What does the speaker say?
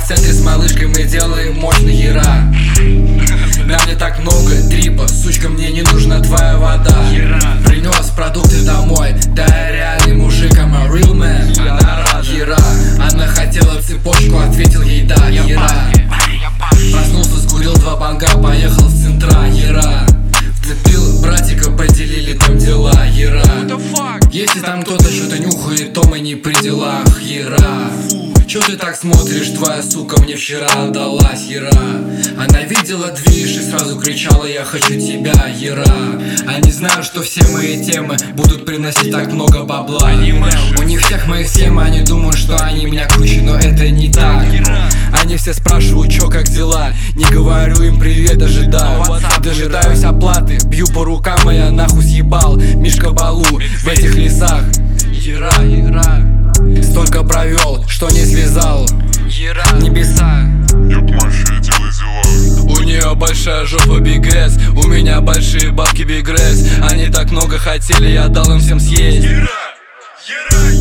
центре с малышкой мы делаем мощный хера. На мне так много трипа, сучка, мне не нужна твоя вода. Принес продукты домой, да я реальный мужик, I'm a real man. Хера, она хотела цепочку, ответил ей да, хера. Проснулся, скурил 2 банга, поехал в центра, хера. Вцепил братика, поделили там дела, хера. Если там кто-то что-то нюхает, то мы не при делах, хера. Чё ты так смотришь, твоя сука мне вчера отдалась, хера. Она видела движ и сразу кричала: я хочу тебя, хера. Они знают, что все мои темы будут приносить так много бабла. У них всех моих схем, они думают, что они меня круче, но это не так. Они все спрашивают, чё, как дела. Не говорю им привет, дожидаюсь оплаты. Бью по рукам, а я нахуй съебал Мишка Балу в этих лесах. Хера, хера. Столько провел, что не связал небеса. У нее большая жопа Big Ass, у меня большие бабки Big Ass. Они так много хотели, я дал им всем съесть.